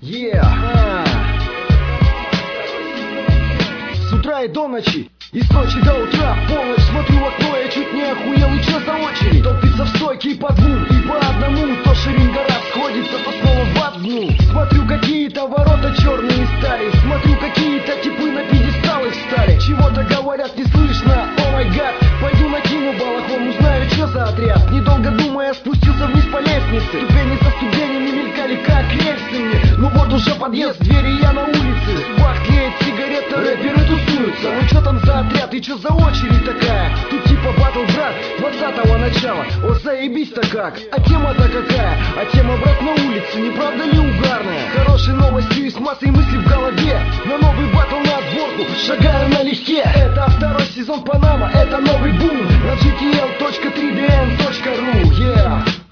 С утра и до ночи, и с ночи до утра, полночь смотрю в окно, я чуть не охуел, и чё за очередь? Толпится в стойке и по двум, и по одному, то шеренга расходится, то снова в одну. Смотрю, какие-то ворота черные стали, смотрю, какие-то типы на пьедесталы встали. Чего-то говорят, не слышно, о май гад, пойду накину балахон, узнаю, чё за отряд. Недолго думая, спустился вниз по лестнице, ступени за ступенями мелькали, как рельсы мне. Ну вот уже подъезд, двери, я на улице, в зубах тлеет сигарета, рэперы тусуются. Ну чё там за отряд и чё за очередь такая? Тут типа батл, брат, 20-го начала. О, заебись-то как, а тема-то какая? А тема, брат, на улице, не правда ли угарная? Хорошей новостью и с массой мыслей в голове, на новый батл на отборку шагаю налегке. Это второй сезон Панама, это новый бум на gtl.3dn.ru.